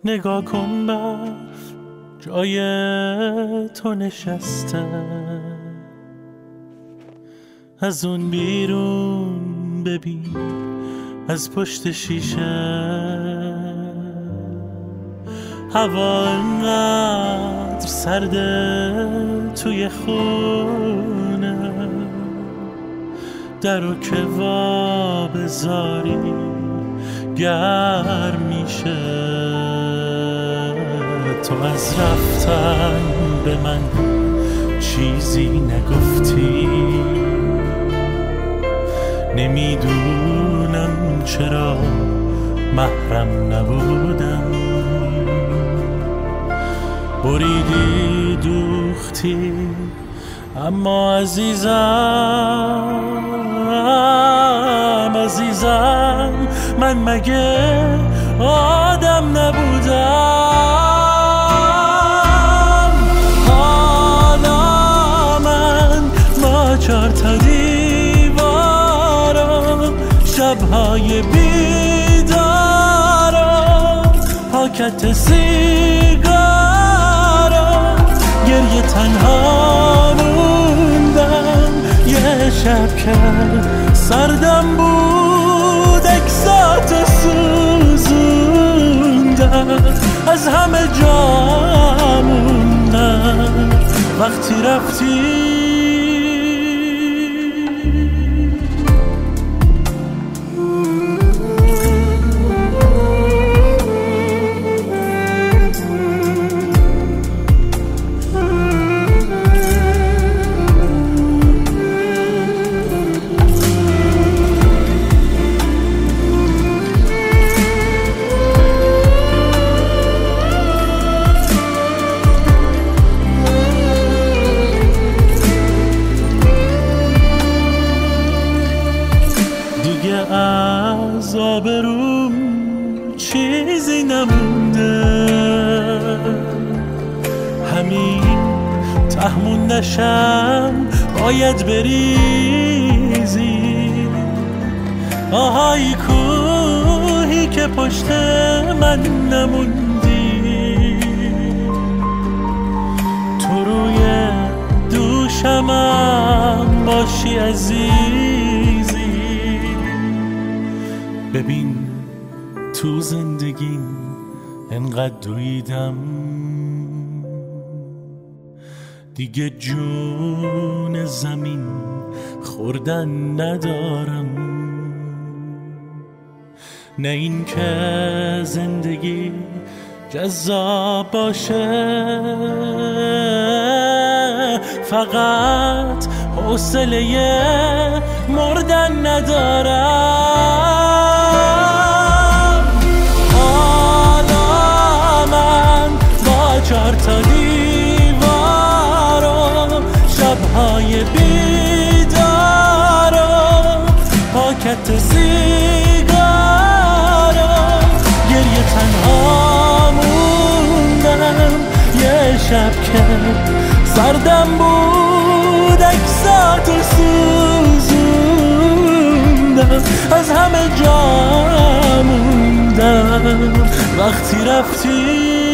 نگاه کن برف جای تو نشسته، از اون بیرون ببین از پشت شیشه هوا انقدر سرده توی خونه، درو که وا بذاری گرم میشه. تو از رفتن به من چیزی نگفتی، نمیدونم چرا محرم نبودم. بریدی دوختی اما عزیزم من مگه آدم نبودم؟ حالا من با 4 تا دیوارم، شبهای بیدارم، پاکت سیگارم، گریه تنها موندم. یه شب که سردم بود اکساتو سوزوندم، از همه جا موندم وقتی رفتی. از آبروم چیزی نمونده، همین تهموندشم باید بریزی. آهای کوهی که پشت من نموندی، تو روی دوشمم باشی عزیزی. ببین تو زندگیم انقدر دویدم، دیگه جون زمین خوردن ندارم. نه این که زندگی جذاب باشه، فقط حوصله مردن ندارم. حالا من با 4 تا دیوارم، شبهای بیدارم، پاکت سیگارم، گریه تنها موندم. یه شب که سردم بود اکساتو سوزوندم، از همه جا موندم وقتی رفتی.